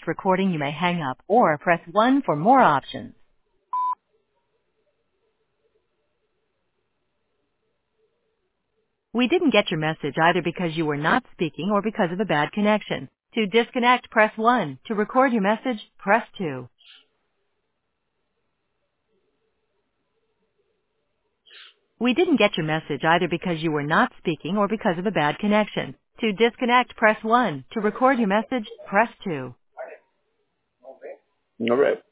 finished recording, you may hang up or press 1 for more options. We didn't get your message either because you were not speaking or because of a bad connection. To disconnect, press 1. To record your message, press 2. We didn't get your message either because you were not speaking or because of a bad connection. To disconnect, press 1. To record your message, press 2. All right.